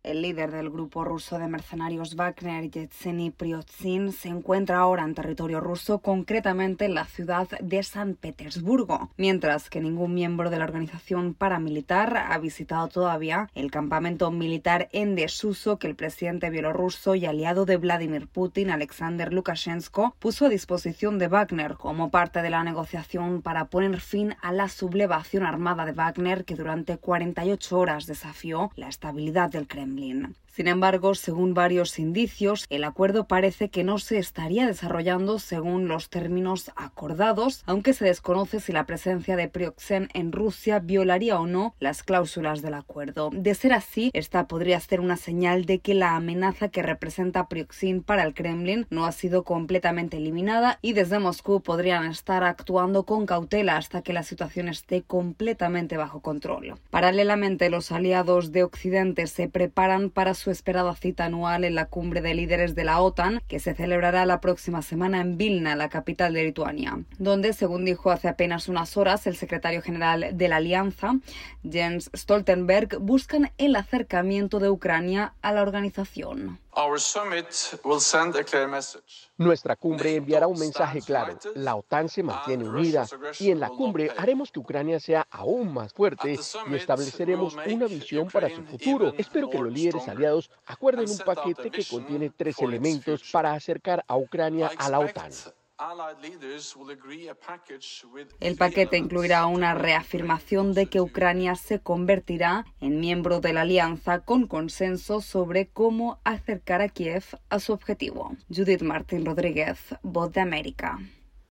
El líder del grupo ruso de mercenarios Wagner, Yevgeny Prigozhin, se encuentra ahora en territorio ruso, concretamente en la ciudad de San Petersburgo, mientras que ningún miembro de la organización paramilitar ha visitado todavía el campamento militar en desuso que el presidente bielorruso y aliado de Vladimir Putin, Alexander Lukashenko, puso a disposición de Wagner como parte de la negociación para poner fin a la sublevación armada de Wagner que durante 48 horas desafió la estabilidad del Kremlin. Sin embargo, según varios indicios, el acuerdo parece que no se estaría desarrollando según los términos acordados, aunque se desconoce si la presencia de Prigozhin en Rusia violaría o no las cláusulas del acuerdo. De ser así, esta podría ser una señal de que la amenaza que representa Prigozhin para el Kremlin no ha sido completamente eliminada y desde Moscú podrían estar actuando con cautela hasta que la situación esté completamente bajo control. Paralelamente, los aliados de Occidente se preparan para su esperada cita anual en la cumbre de líderes de la OTAN, que se celebrará la próxima semana en Vilna, la capital de Lituania, donde, según dijo hace apenas unas horas el secretario general de la alianza, Jens Stoltenberg, buscan el acercamiento de Ucrania a la organización. Nuestra cumbre enviará un mensaje claro. La OTAN se mantiene unida y en la cumbre haremos que Ucrania sea aún más fuerte y estableceremos una visión para su futuro. Espero que los líderes aliados acuerden un paquete que contiene 3 elementos para acercar a Ucrania a la OTAN. El paquete incluirá una reafirmación de que Ucrania se convertirá en miembro de la alianza con consenso sobre cómo acercar a Kiev a su objetivo. Judith Martín Rodríguez, Voz de América.